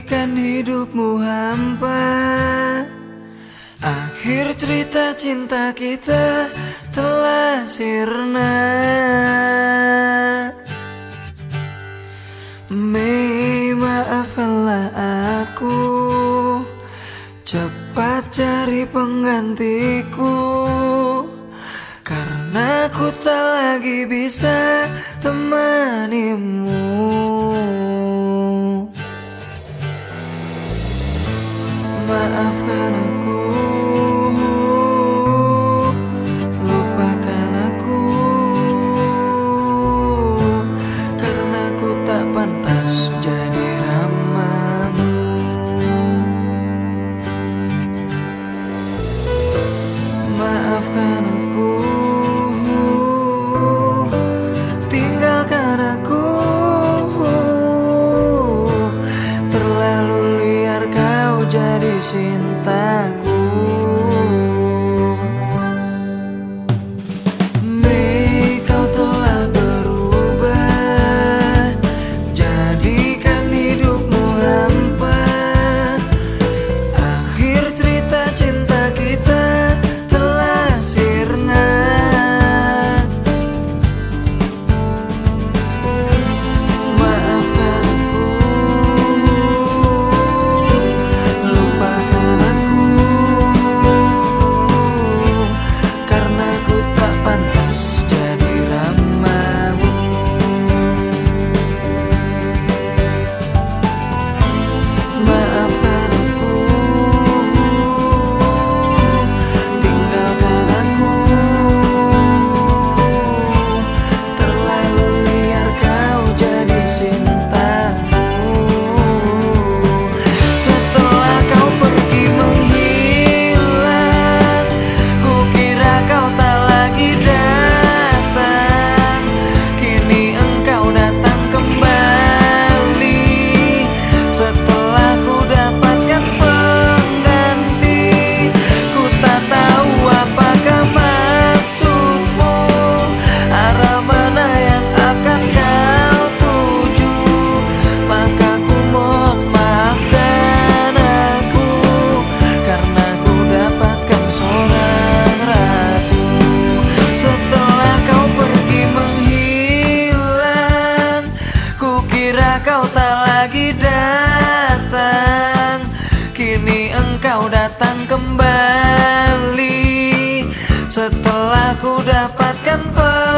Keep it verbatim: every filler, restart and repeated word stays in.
Jadikan hidupmu hampa. Akhir cerita cinta kita telah sirna. Mei, maafkanlah aku, cepat cari penggantiku, karena ku tak lagi bisa temanimu. Maafkan aku, lupakan aku, karena ku tak pantas jadi ramamu. Maafkan aku, tinggalkan aku, terlalu liar kau jadi cintaku. Mei, kau telah berubah, jadikan hidupmu hampa. Akhir cerita cinta kita telah sirna. Maafkan aku, lupakan aku, karena ku tak pantas jadi ramamu. Maafkan aku, tinggalkan aku, terlalu liar kau jadi cintaku. Setelah kau pergi menghilang, ku kira kau tak lagi datang. Kini engkau datang kembali, setelah ku dapatkan pengganti. Ku tak tahu apakah maksudmu, arah mana yang akan kau tuju. Maka ku mohon maafkan aku, karena ku dapatkan seorang ratu. Setelah kau pergi menghilang, ku kira kau tak lagi datang. Kini engkau datang kembali, setelah ku dapatkan